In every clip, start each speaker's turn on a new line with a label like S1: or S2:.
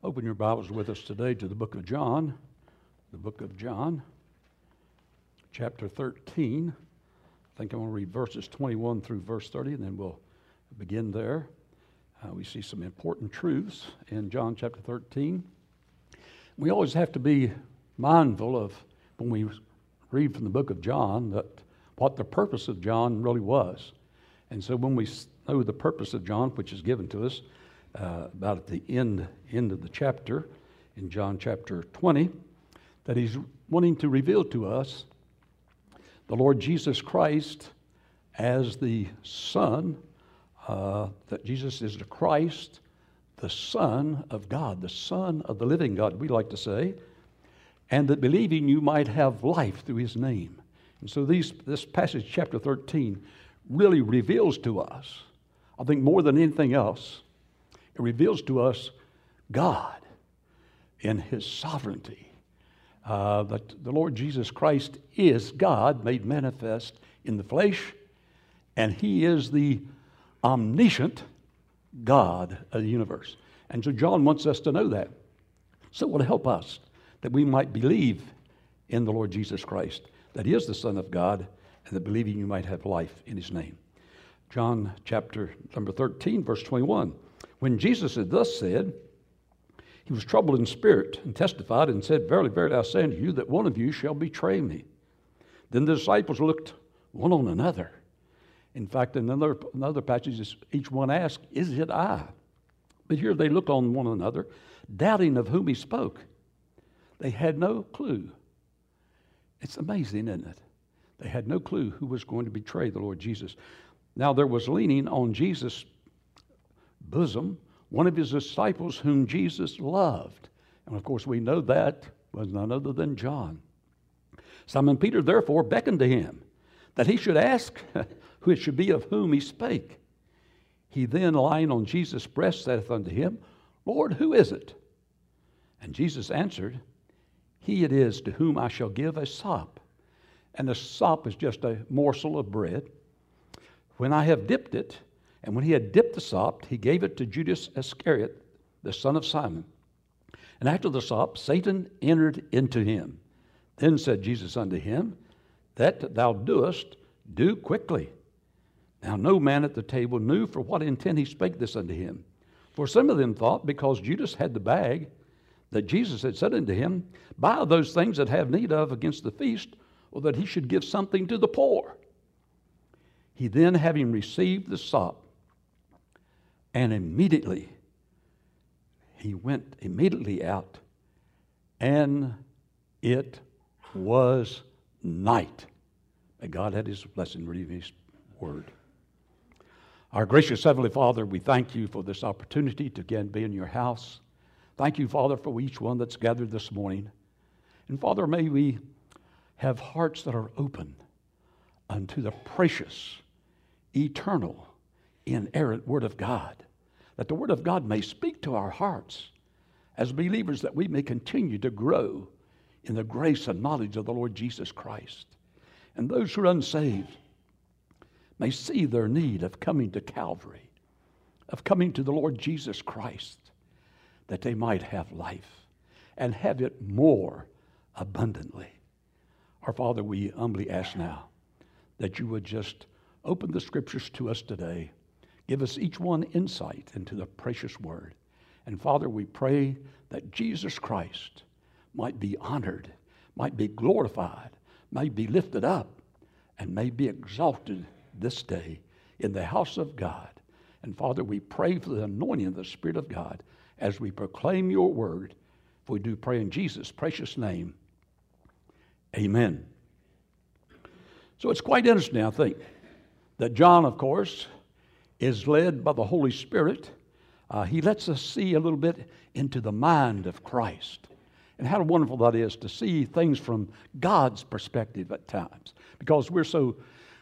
S1: Open your Bibles with us today to the book of John, chapter 13. I think I'm going to read verses 21 through verse 30, and then we'll begin there. We see some important truths in John chapter 13. We always have to be mindful of, when we read from the book of John, that what the purpose of John really was. And so when we know the purpose of John, which is given to us about at the end of the chapter, in John chapter 20, that he's wanting to reveal to us the Lord Jesus Christ as the Son, that Jesus is the Christ, the Son of God, the Son of the living God, we like to say, and that believing you might have life through his name. And so this passage, chapter 13, really reveals to us, I think more than anything else, it reveals to us God in his sovereignty, that the Lord Jesus Christ is God made manifest in the flesh, and he is the omniscient God of the universe. And so John wants us to know that. So it will help us that we might believe in the Lord Jesus Christ, that he is the Son of God, and that believing you might have life in his name. John chapter number 13, verse 21. When Jesus had thus said, he was troubled in spirit and testified and said, Verily, verily, I say unto you that one of you shall betray me. Then the disciples looked one on another. In fact, in another passage, each one asked, Is it I? But here they looked on one another, doubting of whom he spoke. They had no clue. It's amazing, isn't it? They had no clue who was going to betray the Lord Jesus. Now there was leaning on Jesus' bosom one of his disciples whom Jesus loved. And of course we know that was none other than John. Simon Peter therefore beckoned to him that he should ask who it should be of whom he spake. He then, lying on Jesus' breast, saith unto him, Lord, who is it? And Jesus answered, He it is to whom I shall give a sop. And a sop is just a morsel of bread. When I have dipped it, and when he had dipped the sop, he gave it to Judas Iscariot, the son of Simon. And after the sop, Satan entered into him. Then said Jesus unto him, That thou doest, do quickly. Now no man at the table knew for what intent he spake this unto him. For some of them thought, because Judas had the bag, that Jesus had said unto him, Buy those things that have need of against the feast, or that he should give something to the poor. He then, having received the sop, and immediately he went immediately out, and it was night. May God add his blessing reading his word. Our gracious Heavenly Father, we thank you for this opportunity to again be in your house. Thank you, Father, for each one that's gathered this morning. And Father, may we have hearts that are open unto the precious, eternal, inerrant Word of God, that the Word of God may speak to our hearts as believers, that we may continue to grow in the grace and knowledge of the Lord Jesus Christ. And those who are unsaved may see their need of coming to Calvary, of coming to the Lord Jesus Christ, that they might have life and have it more abundantly. Our Father, we humbly ask now that you would just open the Scriptures to us today. Give us each one insight into the precious Word. And Father, we pray that Jesus Christ might be honored, might be glorified, might be lifted up, and may be exalted this day in the house of God. And Father, we pray for the anointing of the Spirit of God as we proclaim your word. For we do pray in Jesus' precious name. Amen. So it's quite interesting, I think, that John, of course, is led by the Holy Spirit. He lets us see a little bit into the mind of Christ. And how wonderful that is to see things from God's perspective at times. Because we're so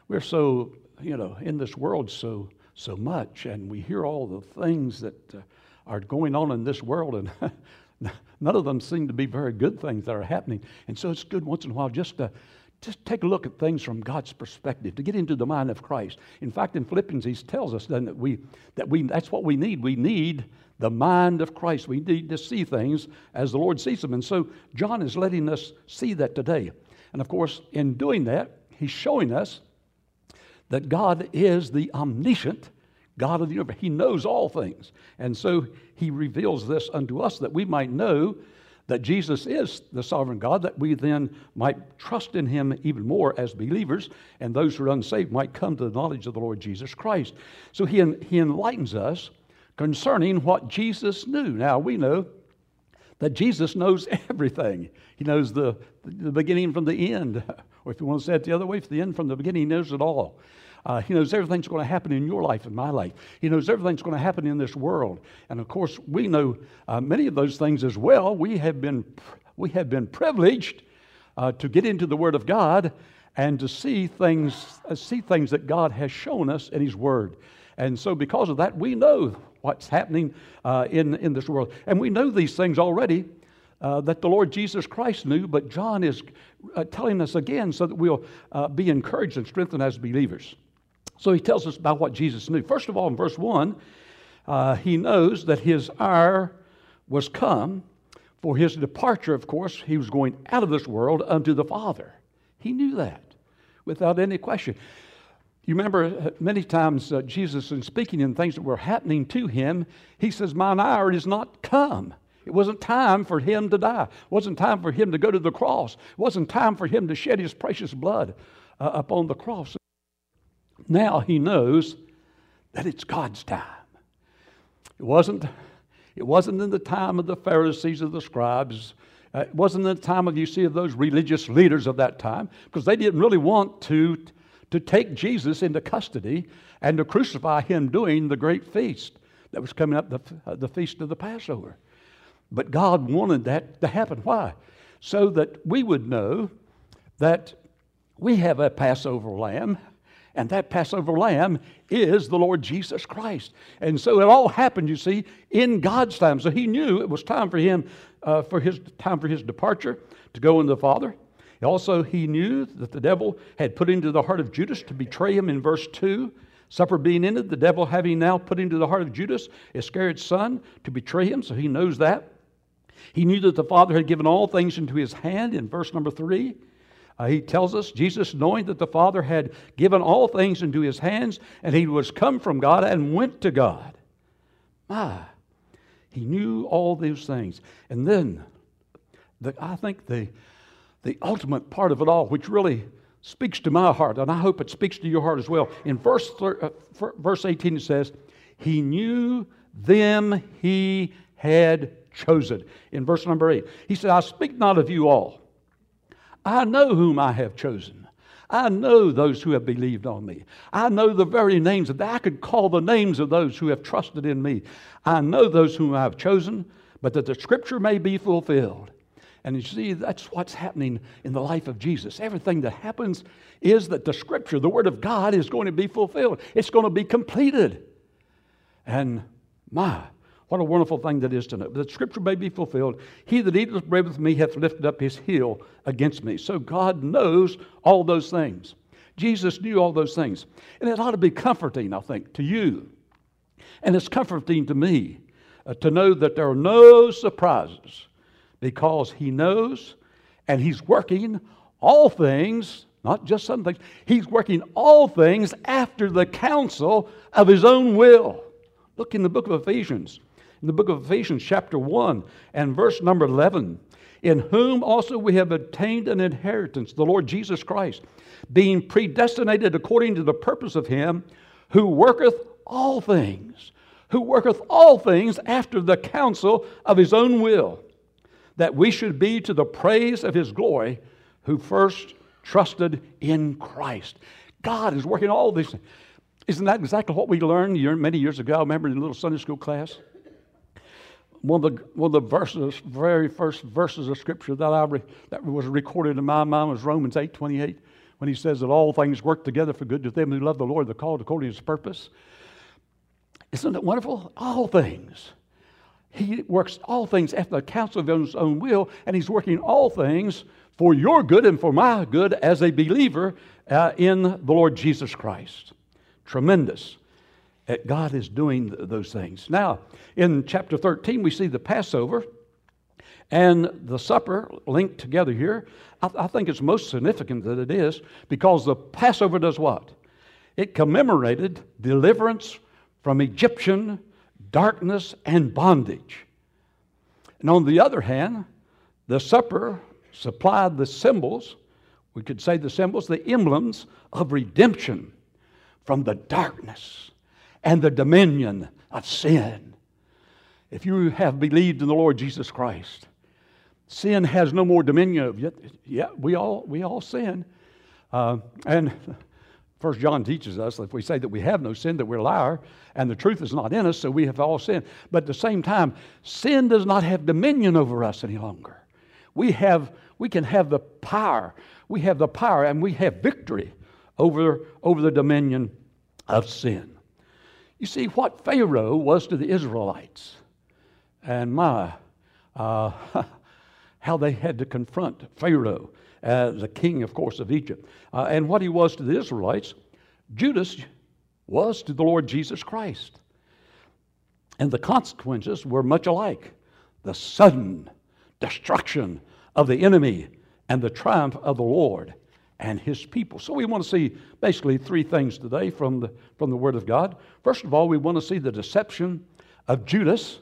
S1: in this world so much, and we hear all the things that are going on in this world, and none of them seem to be very good things that are happening. And so it's good once in a while just to just take a look at things from God's perspective, to get into the mind of Christ. In fact, in Philippians, he tells us then that's what we need. We need the mind of Christ. We need to see things as the Lord sees them. And so John is letting us see that today. And of course, in doing that, he's showing us that God is the omniscient God of the universe. He knows all things. And so he reveals this unto us that we might know that Jesus is the sovereign God, that we then might trust in him even more as believers, and those who are unsaved might come to the knowledge of the Lord Jesus Christ. So he enlightens us concerning what Jesus knew. Now, we know that Jesus knows everything. He knows the beginning from the end. Or if you want to say it the other way, from the end from the beginning, he knows it all. He knows everything's going to happen in your life and my life. He knows everything's going to happen in this world. And of course, we know many of those things as well. We have been privileged to get into the Word of God and to see things that God has shown us in His Word. And so because of that, we know what's happening in this world. And we know these things already that the Lord Jesus Christ knew, but John is telling us again so that we'll be encouraged and strengthened as believers. So he tells us about what Jesus knew. First of all, in verse 1, he knows that his hour was come. For his departure, of course, he was going out of this world unto the Father. He knew that without any question. You remember many times Jesus, in speaking in things that were happening to him, he says, mine hour is not come. It wasn't time for him to die. It wasn't time for him to go to the cross. It wasn't time for him to shed his precious blood upon the cross. Now he knows that it's God's time. It wasn't in the time of the Pharisees or the scribes. It wasn't in the time of those religious leaders of that time, because they didn't really want to take Jesus into custody and to crucify him during the great feast that was coming up, the feast of the Passover. But God wanted that to happen. Why? So that we would know that we have a Passover lamb, and that Passover lamb is the Lord Jesus Christ. And so it all happened, you see, in God's time. So he knew it was time for him, for his departure to go into the Father. Also, he knew that the devil had put into the heart of Judas to betray him in verse 2. Supper being ended, the devil having now put into the heart of Judas Iscariot's son to betray him. So he knows that. He knew that the Father had given all things into his hand in verse number 3. He tells us, Jesus, knowing that the Father had given all things into his hands, and he was come from God and went to God. He knew all these things. And then, I think the ultimate part of it all, which really speaks to my heart, and I hope it speaks to your heart as well. In verse 18 it says, he knew them he had chosen. In verse number 8, he said, I speak not of you all. I know whom I have chosen. I know those who have believed on me. I know the very names I could call the names of those who have trusted in me. I know those whom I have chosen, but that the scripture may be fulfilled. And you see, that's what's happening in the life of Jesus. Everything that happens is that the scripture, the word of God, is going to be fulfilled. It's going to be completed. And what a wonderful thing that is to know. The scripture may be fulfilled. He that eateth bread with me hath lifted up his heel against me. So God knows all those things. Jesus knew all those things. And it ought to be comforting, I think, to you. And it's comforting to me to know that there are no surprises, because he knows and he's working all things, not just some things. He's working all things after the counsel of his own will. Look in the book of Ephesians. In the book of Ephesians, chapter 1 and verse number 11, in whom also we have obtained an inheritance, the Lord Jesus Christ, being predestinated according to the purpose of him who worketh all things after the counsel of his own will, that we should be to the praise of his glory, who first trusted in Christ. God is working all these things. Isn't that exactly what we learned many years ago? I remember in a little Sunday school class. One of the very first verses of Scripture that was recorded in my mind was Romans 8:28, when he says that all things work together for good to them who love the Lord, they're called according to his purpose. Isn't it wonderful? All things. He works all things after the counsel of His own will, and He's working all things for your good and for my good as a believer in the Lord Jesus Christ. Tremendous that God is doing those things. Now, in chapter 13, we see the Passover and the supper linked together here. I think it's most significant that it is, because the Passover does what? It commemorated deliverance from Egyptian darkness and bondage. And on the other hand, the supper supplied the symbols, we could say the symbols, the emblems of redemption from the darkness and the dominion of sin. If you have believed in the Lord Jesus Christ, sin has no more dominion of you. Yeah, we all sin. And 1 John teaches us that if we say that we have no sin, that we're a liar, and the truth is not in us, so we have all sinned. But at the same time, sin does not have dominion over us any longer. We can have the power. We have the power, and we have victory over the dominion of sin. You see, what Pharaoh was to the Israelites, and how they had to confront Pharaoh, the king, of course, of Egypt. And what he was to the Israelites, Judas was to the Lord Jesus Christ. And the consequences were much alike. The sudden destruction of the enemy and the triumph of the Lord and His people. So we want to see basically three things today from the Word of God. First of all, we want to see the deception of Judas.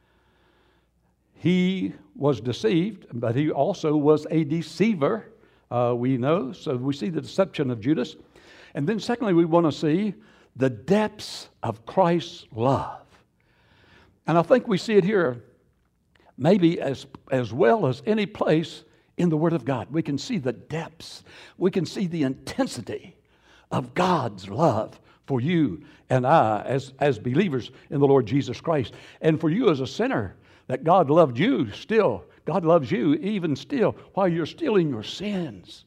S1: He was deceived, but he also was a deceiver, we know. So we see the deception of Judas. And then secondly, we want to see the depths of Christ's love. And I think we see it here maybe as well as any place in the Word of God. We can see the depths. We can see the intensity of God's love for you and I as believers in the Lord Jesus Christ. And for you as a sinner, that God loved you still. God loves you even still while you're still in your sins.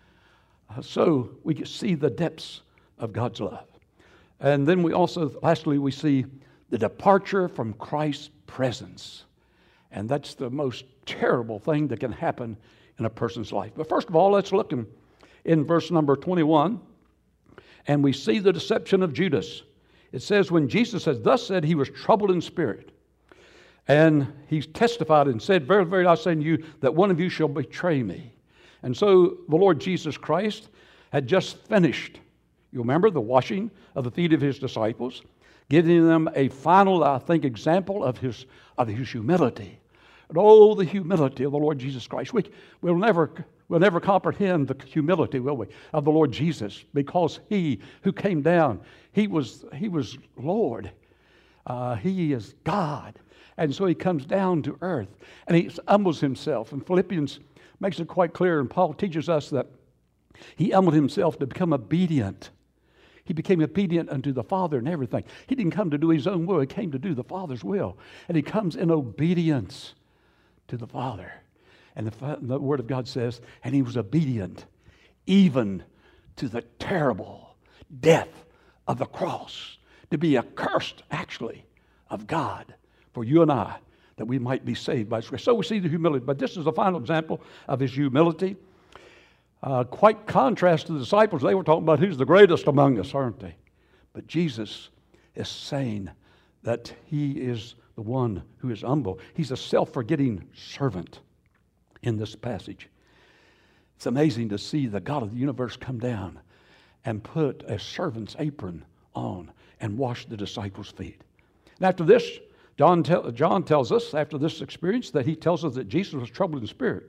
S1: So we can see the depths of God's love. And then we also, lastly, we see the departure from Christ's presence. And that's the most terrible thing that can happen in a person's life. But first of all, let's look in verse number 21, and we see the deception of Judas. It says, when Jesus has thus said, he was troubled in spirit. And he testified and said, very, very, I say unto you, that one of you shall betray me. And so the Lord Jesus Christ had just finished, you remember, the washing of the feet of his disciples, giving them a final, I think, example of his humility. And oh, the humility of the Lord Jesus Christ. We'll never comprehend the humility, will we, of the Lord Jesus, because He who came down, He was Lord. He is God. And so He comes down to earth and He humbles Himself. And Philippians makes it quite clear, and Paul teaches us that He humbled Himself to become obedient. He became obedient unto the Father and everything. He didn't come to do His own will. He came to do the Father's will. And He comes in obedience to the Father. And the Word of God says, and He was obedient even to the terrible death of the cross, to be accursed, actually, of God for you and I, that we might be saved by His grace. So we see the humility. But this is the final example of His humility. Quite contrast to the disciples. They were talking about who's the greatest among us, aren't they? But Jesus is saying that He is the one who is humble. He's a self-forgetting servant in this passage. It's amazing to see the God of the universe come down and put a servant's apron on and wash the disciples' feet. And after this, John tells us, after this experience, that he tells us that Jesus was troubled in spirit.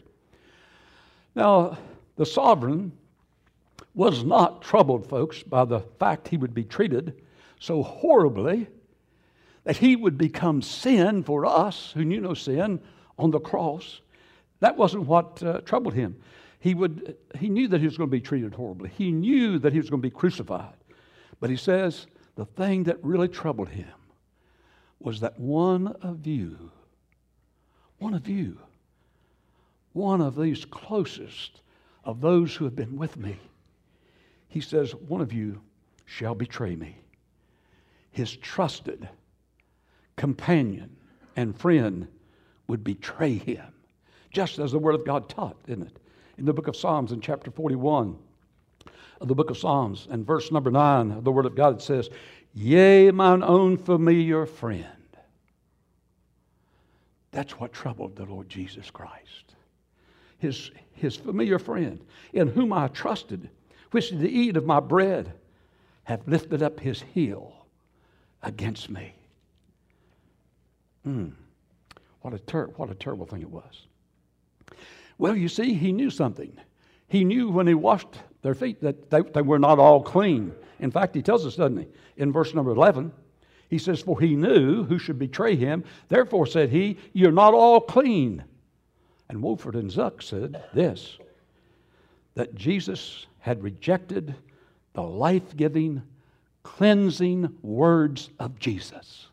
S1: Now, the sovereign was not troubled, folks, by the fact he would be treated so horribly that he would become sin for us who knew no sin on the cross. That wasn't what troubled him. He knew that he was going to be treated horribly. He knew that he was going to be crucified. But he says the thing that really troubled him was that one of these closest of those who have been with me, he says, one of you shall betray me. His trusted companion, and friend would betray him. Just as the Word of God taught, isn't it? In the book of Psalms, in chapter 41 of the book of Psalms, and verse number 9 of the Word of God, it says, "Yea, mine own familiar friend." That's what troubled the Lord Jesus Christ. His familiar friend, in whom I trusted, which did eat of my bread, have lifted up his heel against me. What a terrible thing it was. Well, you see, he knew something. He knew when he washed their feet that they were not all clean. In fact, he tells us, doesn't he, in verse number 11, he says, "For he knew who should betray him. Therefore said he, you're not all clean." And Wolford and Zuck said this, that Jesus had rejected the life-giving, cleansing words of Jesus.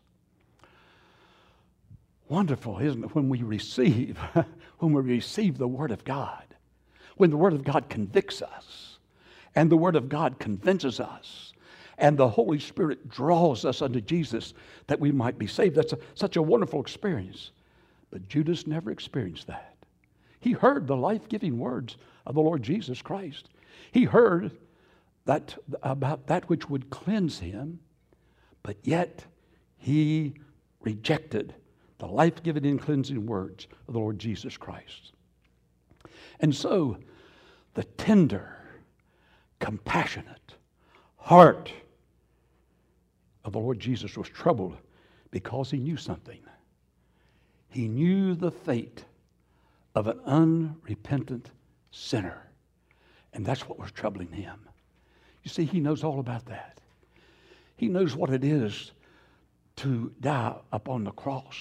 S1: Wonderful, isn't it, when we receive the Word of God, when the Word of God convicts us, and the Word of God convinces us, and the Holy Spirit draws us unto Jesus that we might be saved. That's such a wonderful experience. But Judas never experienced that. He heard the life-giving words of the Lord Jesus Christ. He heard that about that which would cleanse him, but yet he rejected the life-giving and cleansing words of the Lord Jesus Christ. And so the tender, compassionate heart of the Lord Jesus was troubled because he knew something. He knew the fate of an unrepentant sinner. And that's what was troubling him. You see, he knows all about that. He knows what it is to die upon the cross,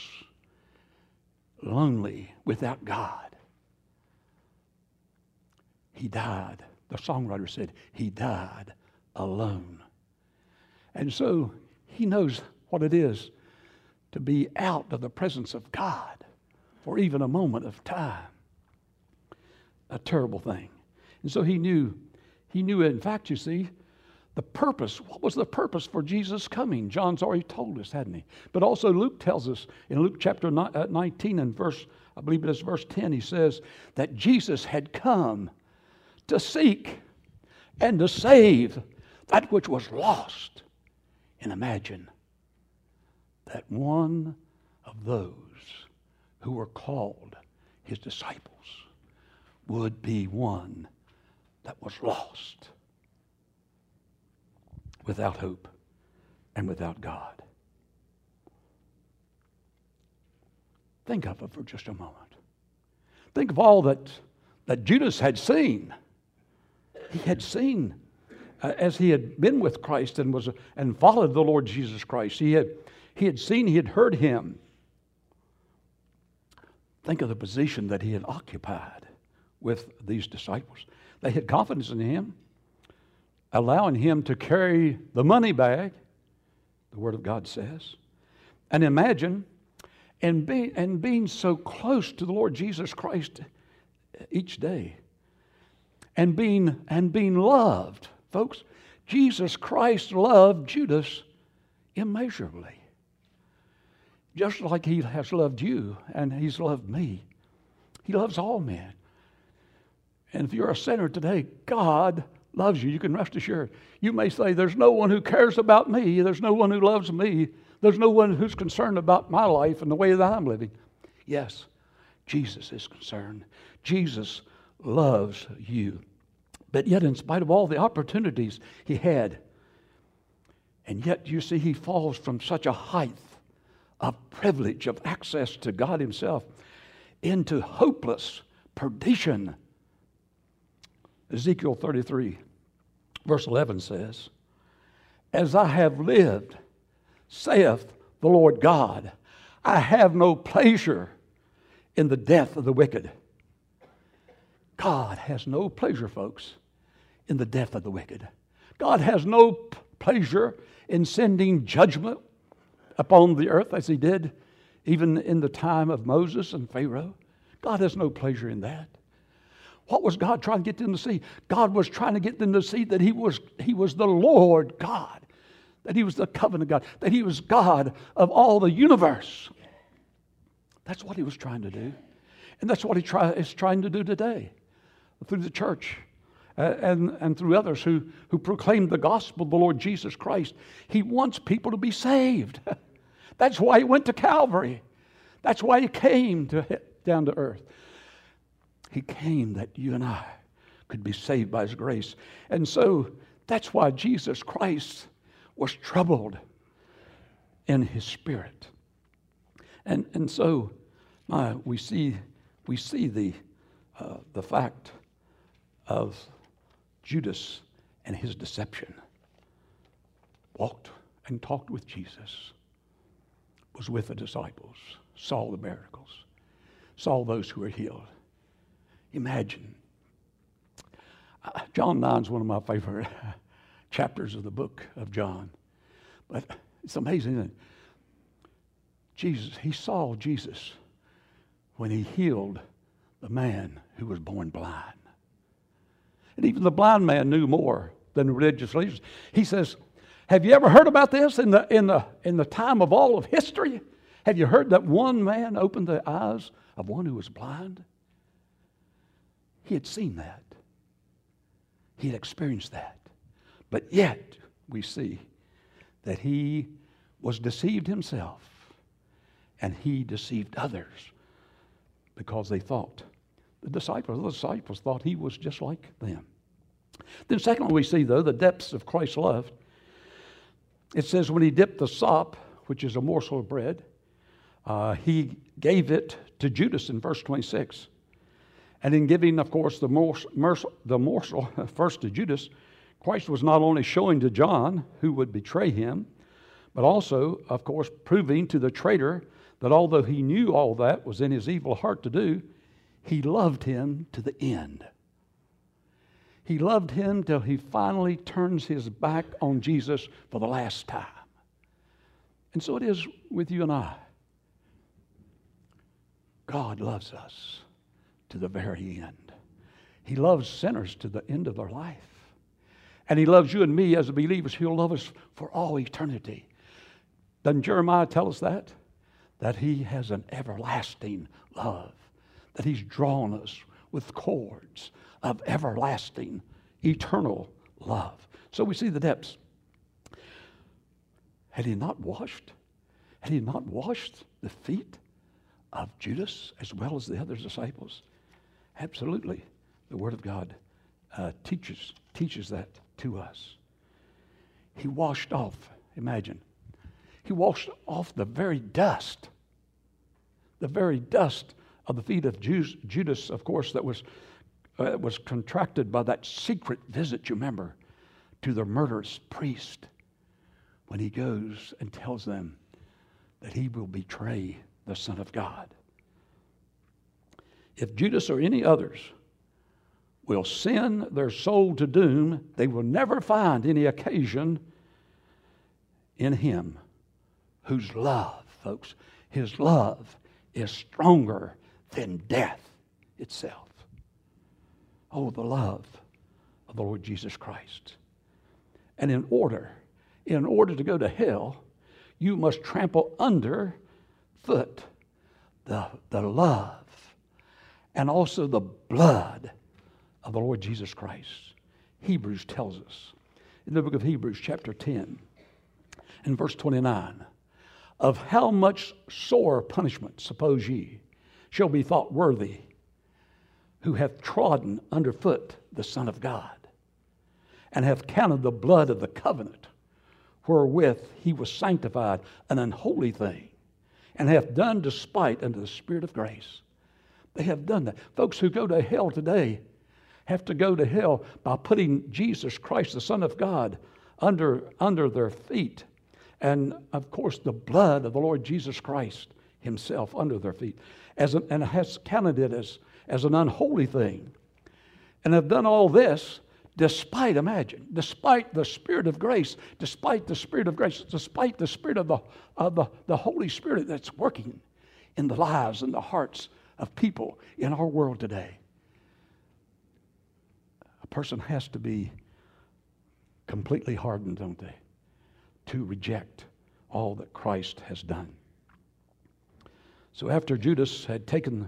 S1: lonely, without God. He died. The songwriter said, he died alone. And so he knows what it is to be out of the presence of God for even a moment of time. A terrible thing. And so he knew, in fact, you see, the purpose. What was the purpose for Jesus coming? John's already told us, hadn't he? But also Luke tells us in Luke chapter 19 and verse, I believe it is verse 10, he says that Jesus had come to seek and to save that which was lost. And imagine that one of those who were called his disciples would be one that was lost, without hope and without God. Think of it for just a moment. Think of all that Judas had seen. He had seen as he had been with Christ and followed the Lord Jesus Christ. He had seen, he had heard him. Think of the position that he had occupied with these disciples. They had confidence in him, allowing him to carry the money bag, the Word of God says. And imagine, and being so close to the Lord Jesus Christ each day, and being loved. Folks, Jesus Christ loved Judas immeasurably. Just like he has loved you and he's loved me. He loves all men. And if you're a sinner today, God loves you. You can rest assured. You may say, there's no one who cares about me. There's no one who loves me. There's no one who's concerned about my life and the way that I'm living. Yes, Jesus is concerned. Jesus loves you. But yet, in spite of all the opportunities he had, and yet, you see, he falls from such a height of privilege, of access to God himself, into hopeless perdition. Ezekiel 33, verse 11 says, "As I have lived, saith the Lord God, I have no pleasure in the death of the wicked." God has no pleasure, folks, in the death of the wicked. God has no pleasure in sending judgment upon the earth as he did even in the time of Moses and Pharaoh. God has no pleasure in that. What was God trying to get them to see? God was trying to get them to see that he was the Lord God, that he was the covenant God, that he was God of all the universe. That's what he was trying to do. And that's what he is trying to do today through the church and through others who proclaim the gospel of the Lord Jesus Christ. He wants people to be saved. That's why he went to Calvary. That's why he came down to earth. He came that you and I could be saved by his grace. And so that's why Jesus Christ was troubled in his spirit. And so we see the fact of Judas and his deception. Walked and talked with Jesus, was with the disciples, saw the miracles, saw those who were healed. Imagine. John 9 is one of my favorite chapters of the book of John. But it's amazing that he saw Jesus when he healed the man who was born blind. And even the blind man knew more than the religious leaders. He says, have you ever heard about this in the time of all of history? Have you heard that one man opened the eyes of one who was blind? He had seen that. He had experienced that. But yet, we see that he was deceived himself and he deceived others because they thought, the disciples thought he was just like them. Then secondly, we see, though, the depths of Christ's love. It says when he dipped the sop, which is a morsel of bread, he gave it to Judas in verse 26. And in giving, of course, the morsel first to Judas, Christ was not only showing to John who would betray him, but also, of course, proving to the traitor that although he knew all that was in his evil heart to do, he loved him to the end. He loved him till he finally turns his back on Jesus for the last time. And so it is with you and I. God loves us to the very end. He loves sinners to the end of their life. And he loves you and me as believers. He'll love us for all eternity. Doesn't Jeremiah tell us that? That he has an everlasting love. That he's drawn us with cords of everlasting, eternal love. So we see the depths. Had he not washed the feet of Judas as well as the other disciples? Absolutely. The Word of God teaches that to us. He washed off, imagine, he washed off the very dust of the feet of Judas, of course, that was contracted by that secret visit, you remember, to the murderous priest when he goes and tells them that he will betray the Son of God. If Judas or any others will send their soul to doom, they will never find any occasion in him whose love, folks, his love is stronger than death itself. Oh, the love of the Lord Jesus Christ. And in order to go to hell, you must trample under foot the love and also the blood of the Lord Jesus Christ. Hebrews tells us in the book of Hebrews chapter 10 and verse 29, of how much sore punishment, suppose ye, shall be thought worthy who hath trodden under foot the Son of God, and hath counted the blood of the covenant wherewith he was sanctified an unholy thing, and hath done despite unto the Spirit of grace. They have done that. Folks who go to hell today have to go to hell by putting Jesus Christ, the Son of God, under their feet. And, of course, the blood of the Lord Jesus Christ himself under their feet. And has counted it as an unholy thing. And have done all this despite the Spirit of grace, despite the Spirit of the Holy Spirit that's working in the lives and the hearts of people in our world today. A person has to be completely hardened, don't they, to reject all that Christ has done. So after Judas had taken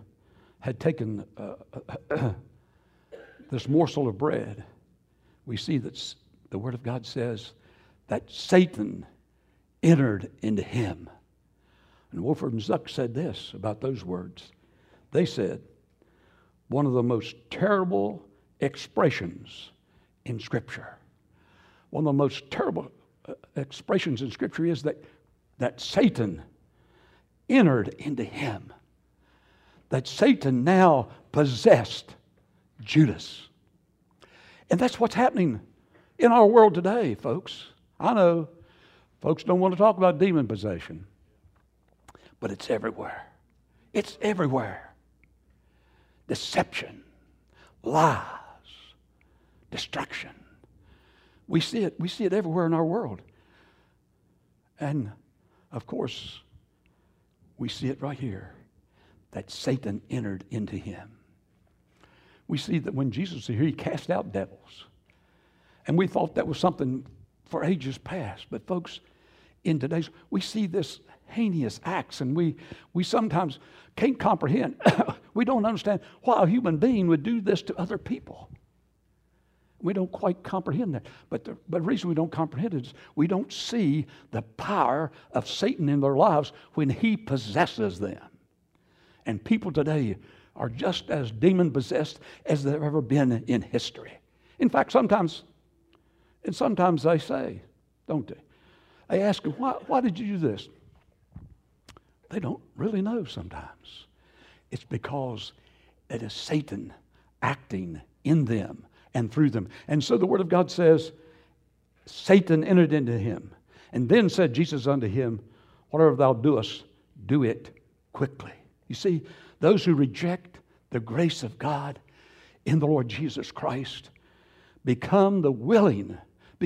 S1: this morsel of bread, we see that the Word of God says that Satan entered into him. And Wolford and Zuck said this about those words. They said, one of the most terrible expressions in Scripture. One of the most terrible expressions in Scripture is that Satan entered into him. That Satan now possessed Judas. And that's what's happening in our world today, folks. I know folks don't want to talk about demon possession, but it's everywhere. It's everywhere. Deception, lies, destruction. We see it everywhere in our world. And of course, we see it right here, that Satan entered into him. We see that when Jesus was here, he cast out devils. And we thought that was something for ages past. But folks, in today's, we see this heinous acts, and we sometimes can't comprehend. We don't understand why a human being would do this to other people. We don't quite comprehend that. But the reason we don't comprehend it is we don't see the power of Satan in their lives when he possesses them. And people today are just as demon-possessed as they've ever been in history. In fact, sometimes they say, don't they? They ask them, why did you do this? They don't really know sometimes. It's because it is Satan acting in them and through them. And so the Word of God says, Satan entered into him. And then said Jesus unto him, whatever thou doest, do it quickly. You see, those who reject the grace of God in the Lord Jesus Christ become the willing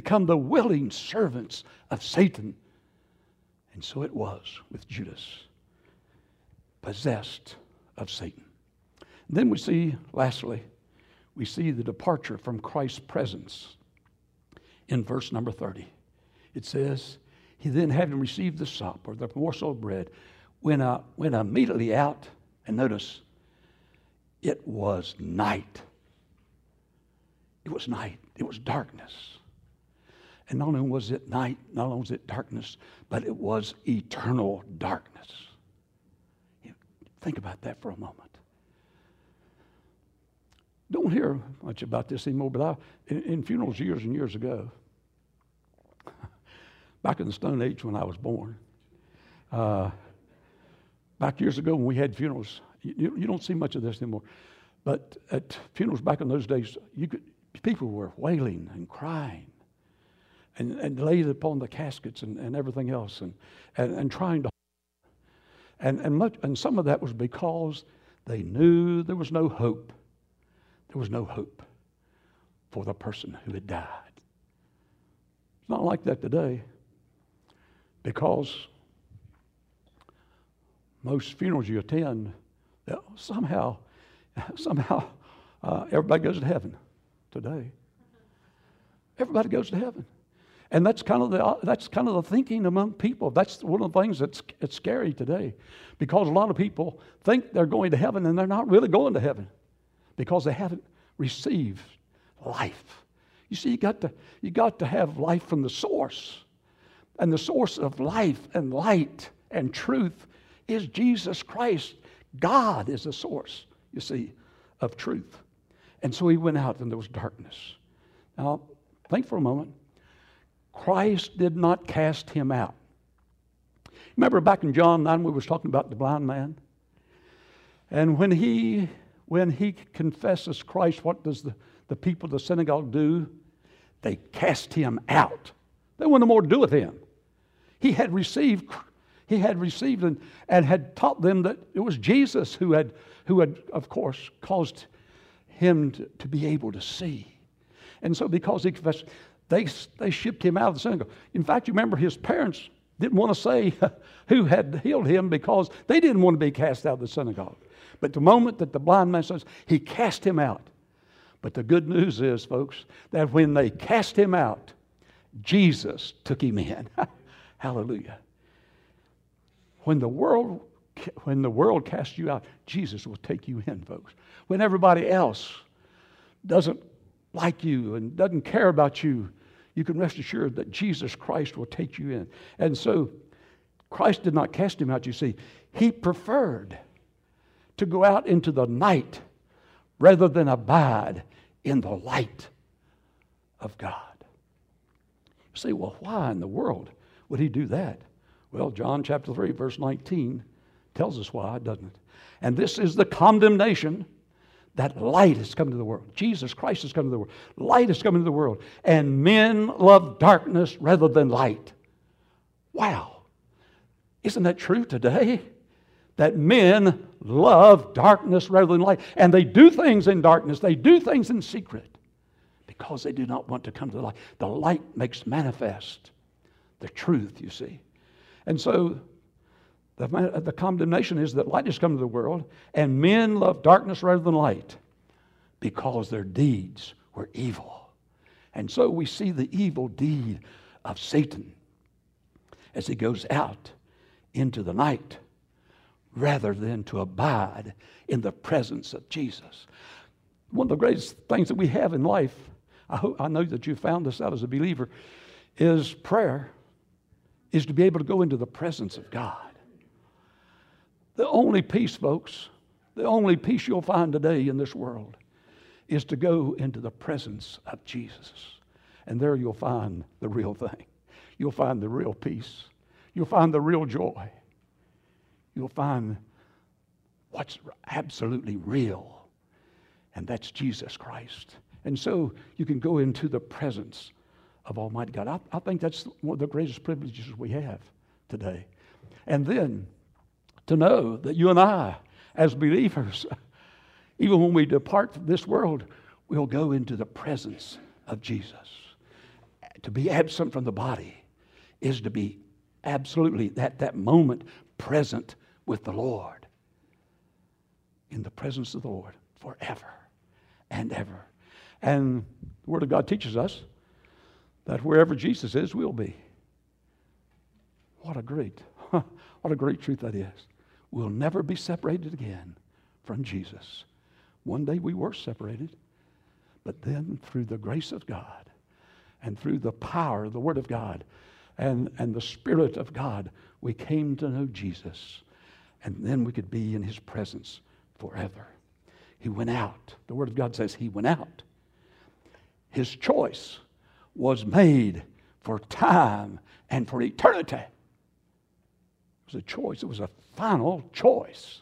S1: servants of Satan. And so it was with Judas, possessed of Satan. Then we see, lastly, we see the departure from Christ's presence in verse number 30. It says, he then, having received the sop, or the morsel of bread, went immediately out, and notice, it was night. It was night. It was darkness. And not only was it night, not only was it darkness, but it was eternal darkness. Think about that for a moment. Don't hear much about this anymore, but in funerals years and years ago, back in the Stone Age when I was born, back years ago when we had funerals, you don't see much of this anymore, but at funerals back in those days, people were wailing and crying and laid upon the caskets and everything else and trying to, and some of that was because they knew there was no hope. There was no hope for the person who had died. It's not like that today, because most funerals you attend, somehow everybody goes to heaven today. Everybody goes to heaven. And that's kind of the thinking among people. That's one of the things that's scary today, because a lot of people think they're going to heaven and they're not really going to heaven because they haven't received life. You see, you got to have life from the source, and the source of life and light and truth is Jesus Christ. God is the source, you see, of truth. And so he went out and there was darkness. Now, think for a moment. Christ did not cast him out. Remember back in John 9 we was talking about the blind man? And when he confesses Christ, what does the people of the synagogue do? They cast him out. They wanted more to do with him. He had received and had taught them that it was Jesus who had of course caused him to be able to see. And so because he confessed, they shipped him out of the synagogue. In fact, you remember his parents didn't want to say who had healed him because they didn't want to be cast out of the synagogue. But the moment that the blind man says, he cast him out. But the good news is, folks, that when they cast him out, Jesus took him in. Hallelujah. When the world when the world casts you out, Jesus will take you in, folks. When everybody else doesn't like you and doesn't care about you, you can rest assured that Jesus Christ will take you in. And so Christ did not cast him out, you see. He preferred to go out into the night rather than abide in the light of God. You say, well, why in the world would he do that? Well, John chapter 3, verse 19 tells us why, doesn't it? And this is the condemnation that light has come to the world. Jesus Christ has come to the world. Light has come into the world. And men love darkness rather than light. Wow. Isn't that true today? That men love darkness rather than light. And they do things in darkness. They do things in secret because they do not want to come to the light. The light makes manifest the truth, you see. And so the condemnation is that light has come to the world, and men love darkness rather than light because their deeds were evil. And so we see the evil deed of Satan as he goes out into the night rather than to abide in the presence of Jesus. One of the greatest things that we have in life, I know that you found this out as a believer, is prayer, is to be able to go into the presence of God. The only peace, folks, the only peace you'll find today in this world is to go into the presence of Jesus. And there you'll find the real thing. You'll find the real peace. You'll find the real joy. You'll find what's absolutely real, and that's Jesus Christ. And so you can go into the presence of Almighty God. I think that's one of the greatest privileges we have today. And then to know that you and I, as believers, even when we depart from this world, we'll go into the presence of Jesus. To be absent from the body is to be absolutely, that moment, present with the Lord. In the presence of the Lord forever and ever. And the Word of God teaches us that wherever Jesus is, we'll be. What a great truth that is. We'll never be separated again from Jesus. One day we were separated, but then through the grace of God and through the power of the Word of God and the Spirit of God, we came to know Jesus. And then we could be in His presence forever. He went out. The Word of God says He went out. His choice was made for time and for eternity. It was a choice. It was a final choice.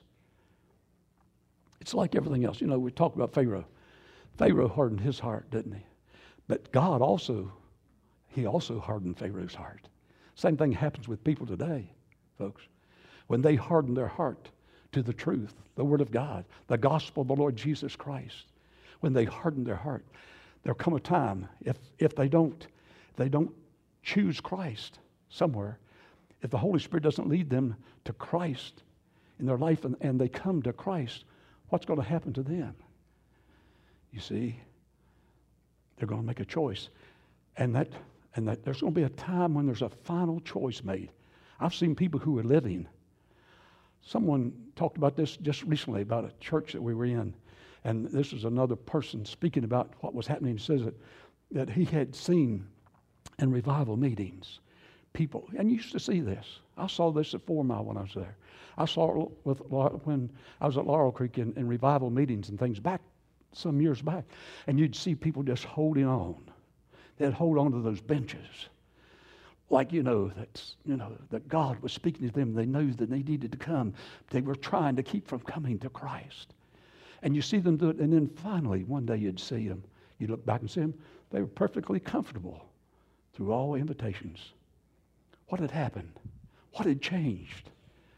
S1: It's like everything else. You know, we talk about Pharaoh. Pharaoh hardened his heart, didn't he? But God also hardened Pharaoh's heart. Same thing happens with people today, folks. When they harden their heart to the truth, the Word of God, the gospel of the Lord Jesus Christ, when they harden their heart, there'll come a time, if they don't choose Christ somewhere, if the Holy Spirit doesn't lead them to Christ in their life and they come to Christ, what's going to happen to them? You see, they're going to make a choice. And that there's going to be a time when there's a final choice made. I've seen people who are living. Someone talked about this just recently about a church that we were in. And this was another person speaking about what was happening. He says that he had seen in revival meetings people, and you used to see this. I saw this at 4 Mile when I was there. I saw it when I was at Laurel Creek in revival meetings and things back some years back. And you'd see people just holding on. They'd hold on to those benches. Like, that God was speaking to them. They knew that they needed to come. They were trying to keep from coming to Christ. And you see them do it, and then finally, one day you'd see them. You'd look back and see them. They were perfectly comfortable through all invitations. What had happened? What had changed?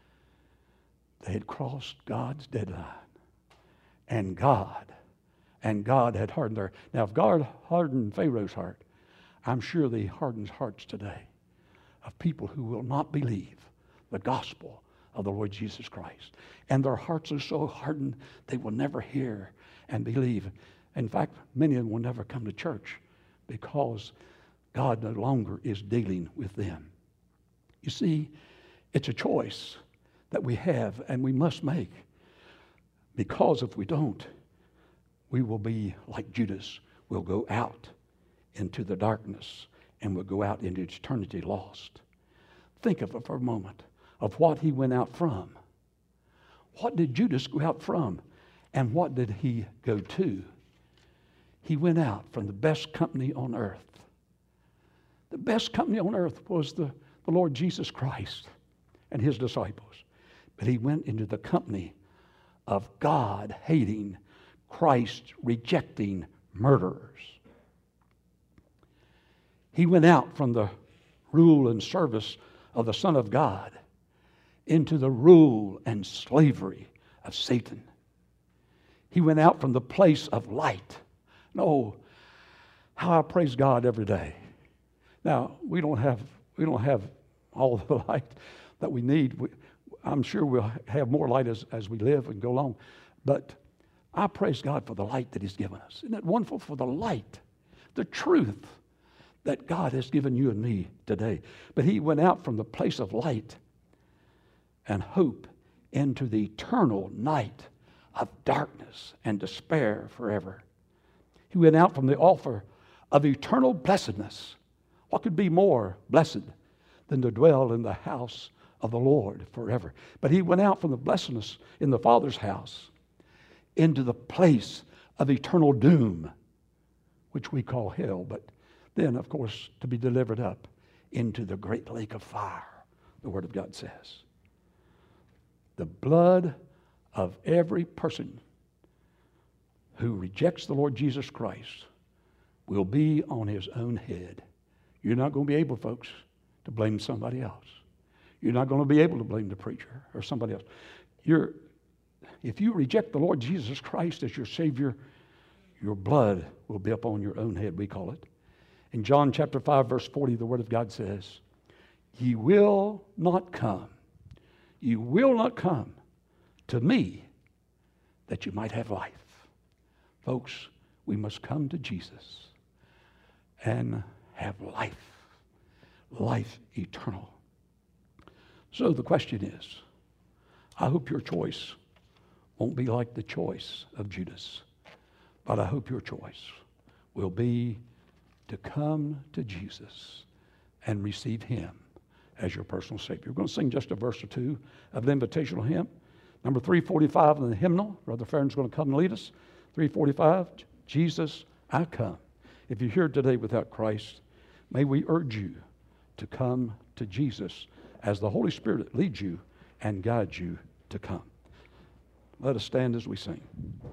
S1: They had crossed God's deadline. And God had hardened their... Now, if God hardened Pharaoh's heart, I'm sure that He hardens hearts today of people who will not believe the gospel of the Lord Jesus Christ. And their hearts are so hardened, they will never hear and believe. In fact, many of them will never come to church because God no longer is dealing with them. You see, it's a choice that we have and we must make. Because if we don't, we will be like Judas. We'll go out into the darkness and we'll go out into eternity lost. Think of it for a moment, of what he went out from. What did Judas go out from? And what did he go to? He went out from the best company on earth. The best company on earth was the Lord Jesus Christ and his disciples. But he went into the company of God-hating, Christ-rejecting murderers. He went out from the rule and service of the Son of God into the rule and slavery of Satan. He went out from the place of light. No, how I praise God every day. Now, we don't have all the light that we need. I'm sure we'll have more light as we live and go along. But I praise God for the light that he's given us. Isn't it wonderful for the light, the truth that God has given you and me today? But he went out from the place of light and hope into the eternal night of darkness and despair forever. He went out from the offer of eternal blessedness. What could be more blessed than to dwell in the house of the Lord forever? But he went out from the blessedness in the Father's house into the place of eternal doom, which we call hell, but then, of course, to be delivered up into the great lake of fire, the Word of God says. The blood of every person who rejects the Lord Jesus Christ will be on his own head. You're not going to be able, folks, to blame somebody else. You're not going to be able to blame the preacher or somebody else. If you reject the Lord Jesus Christ as your Savior, your blood will be upon your own head, we call it. In John chapter 5, verse 40, the Word of God says, ye will not come to me that you might have life. Folks, we must come to Jesus and have life eternal. So the question is, I hope your choice won't be like the choice of Judas, but I hope your choice will be to come to Jesus and receive him as your personal Savior. We're going to sing just a verse or two of the invitational hymn. Number 345 in the hymnal. Brother Farron's going to come and lead us. 345, Jesus, I come. If you're here today without Christ, may we urge you to come to Jesus as the Holy Spirit leads you and guides you to come. Let us stand as we sing.